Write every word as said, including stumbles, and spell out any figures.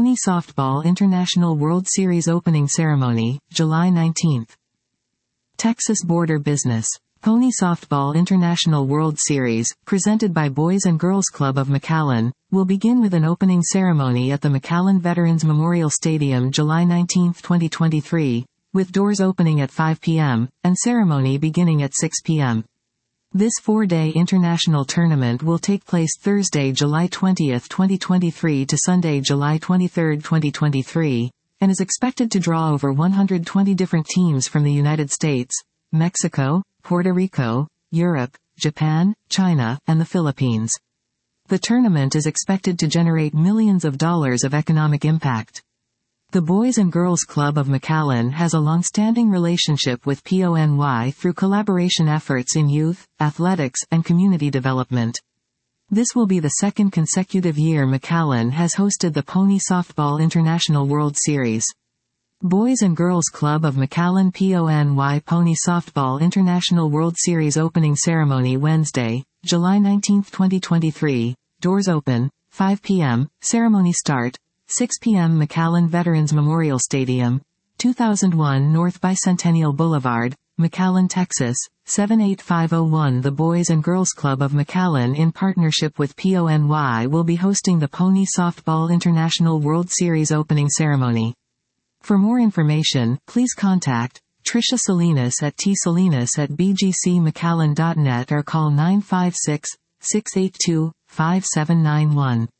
Pony Softball International World Series Opening Ceremony, July nineteenth. Texas Border Business. Pony Softball International World Series, presented by Boys and Girls Club of McAllen, will begin with an opening ceremony at the McAllen Veterans Memorial Stadium July nineteenth, twenty twenty-three, with doors opening at five p m, and ceremony beginning at six p m This four-day international tournament will take place Thursday, July twentieth, twenty twenty-three to Sunday, July twenty-third, twenty twenty-three, and is expected to draw over one hundred twenty different teams from the United States, Mexico, Puerto Rico, Europe, Japan, China, and the Philippines. The tournament is expected to generate millions of dollars of economic impact. The Boys and Girls Club of McAllen has a long-standing relationship with P O N Y through collaboration efforts in youth, athletics, and community development. This will be the second consecutive year McAllen has hosted the Pony Softball International World Series. Boys and Girls Club of McAllen P O N Y Pony Softball International World Series Opening Ceremony Wednesday, July nineteenth, twenty twenty-three, doors open, five p m, ceremony start, six p m McAllen Veterans Memorial Stadium, two thousand one North Bicentennial Boulevard, McAllen, Texas, seven eight five oh one. The Boys and Girls Club of McAllen, in partnership with P O N Y, will be hosting the Pony Softball International World Series Opening Ceremony. For more information, please contact Tricia Salinas at t salinas at b g c mcallen dot net or call nine five six, six eight two, five seven nine one.